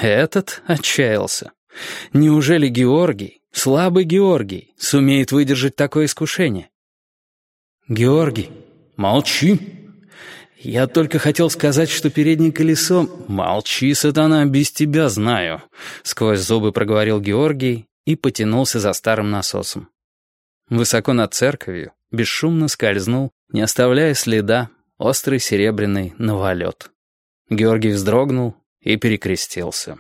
Этот отчаялся. Неужели Георгий, слабый Георгий, сумеет выдержать такое искушение? «Георгий, молчи! Я только хотел сказать, что переднее колесо...» «Молчи, сатана, без тебя знаю», — сквозь зубы проговорил Георгий и потянулся за старым насосом. Высоко над церковью бесшумно скользнул, не оставляя следа, острый серебряный новолет. Георгий вздрогнул и перекрестился.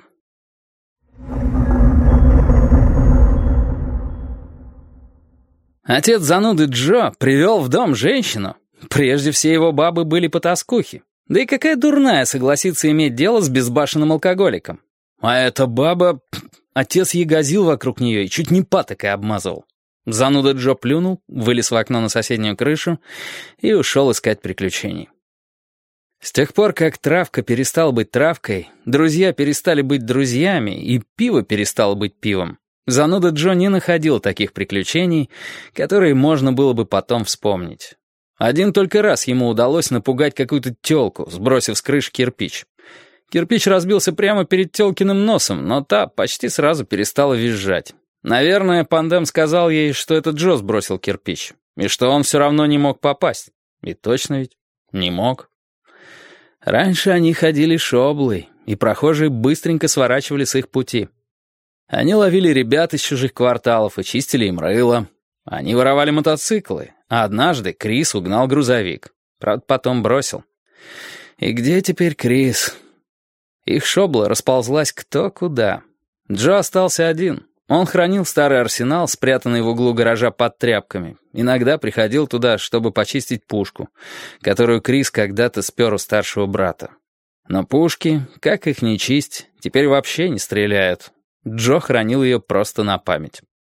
Отец зануды Джо привел в дом женщину. Прежде все его бабы были потаскухи. Да и какая дурная согласится иметь дело с безбашенным алкоголиком. А эта баба... Отец ягозил вокруг нее и чуть не патокой обмазывал. Зануда Джо плюнул, вылез в окно на соседнюю крышу и ушел искать приключений. С тех пор, как травка перестала быть травкой, друзья перестали быть друзьями и пиво перестало быть пивом, зануда Джо не находил таких приключений, которые можно было бы потом вспомнить. Один только раз ему удалось напугать какую-то тёлку, сбросив с крыши кирпич. Кирпич разбился прямо перед тёлкиным носом, но та почти сразу перестала визжать. Наверное, Пандем сказал ей, что это Джо сбросил кирпич, и что он все равно не мог попасть. И точно ведь не мог. Раньше они ходили шоблой, и прохожие быстренько сворачивали с их пути. Они ловили ребят из чужих кварталов и чистили им рыло. Они воровали мотоциклы, а однажды Крис угнал грузовик. Правда, потом бросил. И где теперь Крис? Их шобла расползлась кто куда. Джо остался один. Он хранил старый арсенал, спрятанный в углу гаража под тряпками. Иногда приходил туда, чтобы почистить пушку, которую Крис когда-то спер у старшего брата. Но пушки, как их ни чисть, теперь вообще не стреляют. Джо хранил ее просто на память.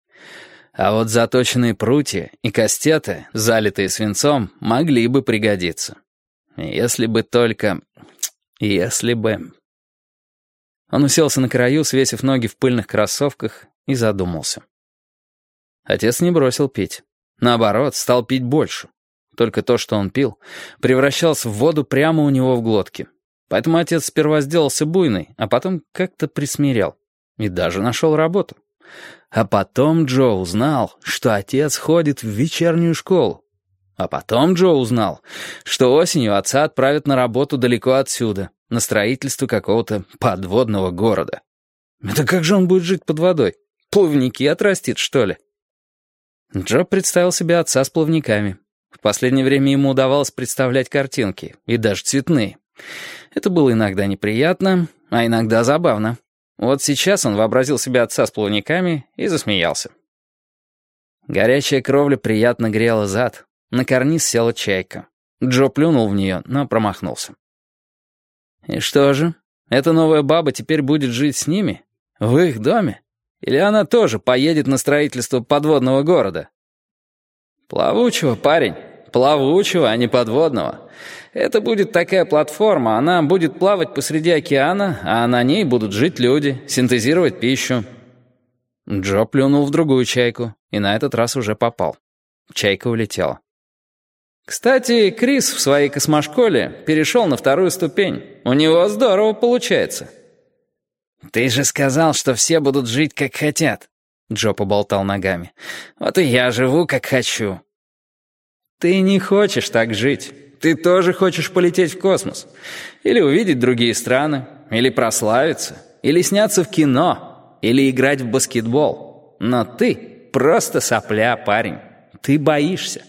А вот заточенные прутья и кастеты, залитые свинцом, могли бы пригодиться. Если бы только... Если бы... Он уселся на краю, свесив ноги в пыльных кроссовках, и задумался. Отец не бросил пить. Наоборот, стал пить больше. Только то, что он пил, превращалось в воду прямо у него в глотке. Поэтому отец сперва сделался буйный, а потом как-то присмирел. И даже нашел работу. А потом Джо узнал, что отец ходит в вечернюю школу. А потом Джо узнал, что осенью отца отправят на работу далеко отсюда, на строительство какого-то подводного города. Это как же он будет жить под водой? Плавники отрастит, что ли? Джо представил себе отца с плавниками. В последнее время ему удавалось представлять картинки, и даже цветные. Это было иногда неприятно, а иногда забавно. Вот сейчас он вообразил себе отца с плавниками и засмеялся. Горячая кровля приятно грела зад. На карниз села чайка. Джо плюнул в нее, но промахнулся. И что же, эта новая баба теперь будет жить с ними? В их доме? Или она тоже поедет на строительство подводного города? Плавучего, парень. Плавучего, а не подводного. Это будет такая платформа, она будет плавать посреди океана, а на ней будут жить люди, синтезировать пищу. Джо плюнул в другую чайку, и на этот раз уже попал. Чайка улетела. Кстати, Крис в своей космошколе перешел на 2-ю ступень. У него здорово получается. «Ты же сказал, что все будут жить, как хотят», — Джо поболтал ногами. «Вот и я живу, как хочу». «Ты не хочешь так жить. Ты тоже хочешь полететь в космос. Или увидеть другие страны, или прославиться, или сняться в кино, или играть в баскетбол. Но ты просто сопля, парень. Ты боишься».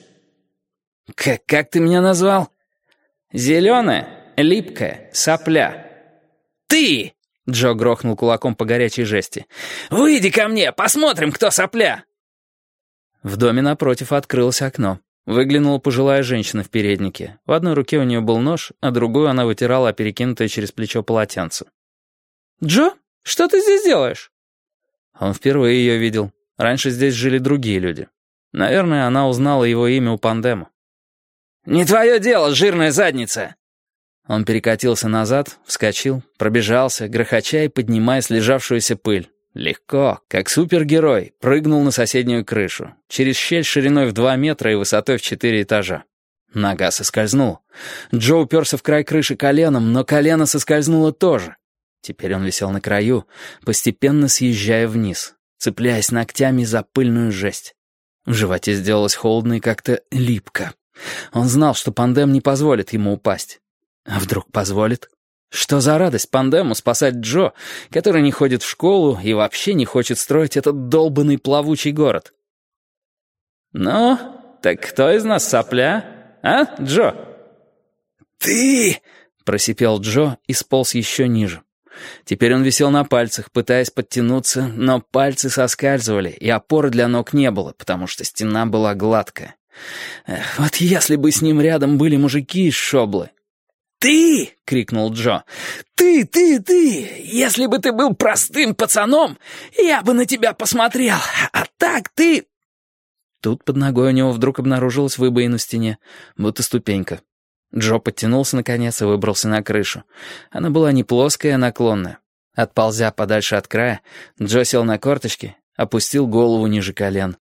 «Как ты меня назвал?» «Зеленая, липкая, сопля». «Ты!» — Джо грохнул кулаком по горячей жести. «Выйди ко мне, посмотрим, кто сопля!» В доме напротив открылось окно. Выглянула пожилая женщина в переднике. В одной руке у нее был нож, а другую она вытирала перекинутое через плечо полотенце. «Джо, что ты здесь делаешь?» Он впервые ее видел. Раньше здесь жили другие люди. Наверное, она узнала его имя у Пандема. «Не твое дело, жирная задница!» Он перекатился назад, вскочил, пробежался, грохоча и поднимая слежавшуюся пыль. Легко, как супергерой, прыгнул на соседнюю крышу, через щель шириной в 2 метра и высотой в 4 этажа. Нога соскользнула. Джо уперся в край крыши коленом, но колено соскользнуло тоже. Теперь он висел на краю, постепенно съезжая вниз, цепляясь ногтями за пыльную жесть. В животе сделалось холодно и как-то липко. Он знал, что Пандем не позволит ему упасть. А вдруг позволит? Что за радость Пандему спасать Джо, который не ходит в школу и вообще не хочет строить этот долбанный плавучий город? «Ну, так кто из нас сопля? А, Джо?» «Ты!» — просипел Джо и сполз еще ниже. Теперь он висел на пальцах, пытаясь подтянуться, но пальцы соскальзывали, и опоры для ног не было, потому что стена была гладкая. Эх, вот если бы с ним рядом были мужики из Шоблы. «Ты!» — крикнул Джо. «Ты! Если бы ты был простым пацаном, я бы на тебя посмотрел, а так ты...» Тут под ногой у него вдруг обнаружилась выбоина в стене, будто ступенька. Джо подтянулся наконец и выбрался на крышу. Она была не плоская, а наклонная. Отползя подальше от края, Джо сел на корточки, опустил голову ниже колен.